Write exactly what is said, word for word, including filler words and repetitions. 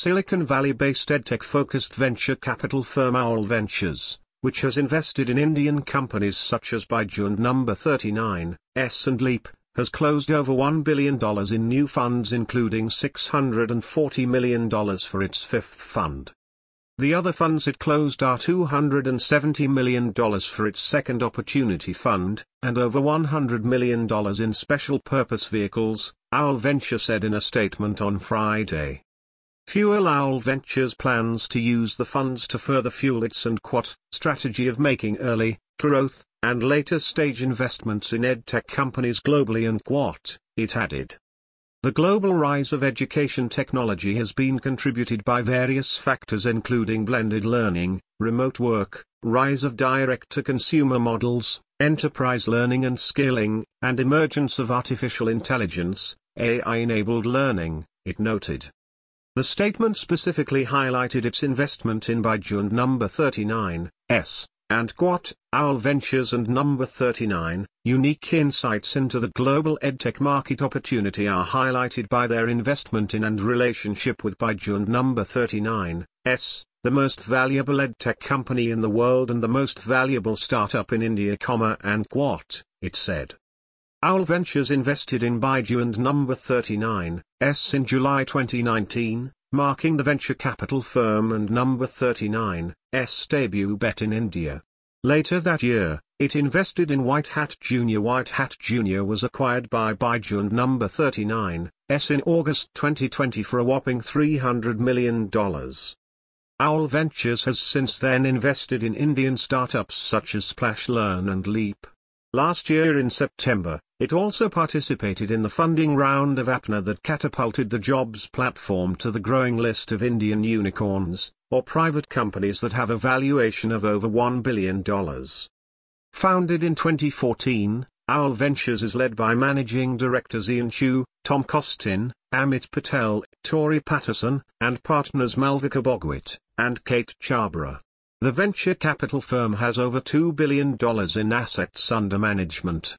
Silicon Valley-based edtech-focused venture capital firm Owl Ventures, which has invested in Indian companies such as Byju and Number thirty-nine, S and Leap, has closed over one billion dollars in new funds, including six hundred forty million dollars for its fifth fund. The other funds it closed are two hundred seventy million dollars for its second opportunity fund, and over one hundred million dollars in special purpose vehicles, Owl Venture said in a statement on Friday. Fuel Owl Ventures plans to use the funds to further fuel its and Quat strategy of making early, growth, and later stage investments in edtech companies globally, and Quat, it added. The global rise of education technology has been contributed by various factors including blended learning, remote work, rise of direct-to-consumer models, enterprise learning and scaling, and emergence of artificial intelligence, A I-enabled learning, it noted. The statement specifically highlighted its investment in Byju and Number thirty-nine, S, and Quat, Owl Ventures and Number thirty-nine. Unique insights into the global edtech market opportunity are highlighted by their investment in and relationship with Byju and Number thirty-nine, S, the most valuable edtech company in the world and the most valuable startup in India, and Quat, it said. Owl Ventures invested in Byju and Number thirty-nine, S in July twenty nineteen, marking the venture capital firm and Number thirty-nine, S debut bet in India. Later that year, it invested in White Hat Junior. White Hat Junior was acquired by Byju and Number thirty-nine, S in August twenty twenty for a whopping three hundred million dollars. Owl Ventures has since then invested in Indian startups such as SplashLearn and Leap. Last year in September, it also participated in the funding round of Apna that catapulted the jobs platform to the growing list of Indian unicorns, or private companies that have a valuation of over one billion dollars. Founded in twenty fourteen, Owl Ventures is led by managing directors Ian Chu, Tom Costin, Amit Patel, Tori Patterson, and partners Malvika Bogwit and Kate Chabra. The venture capital firm has over two billion dollars in assets under management.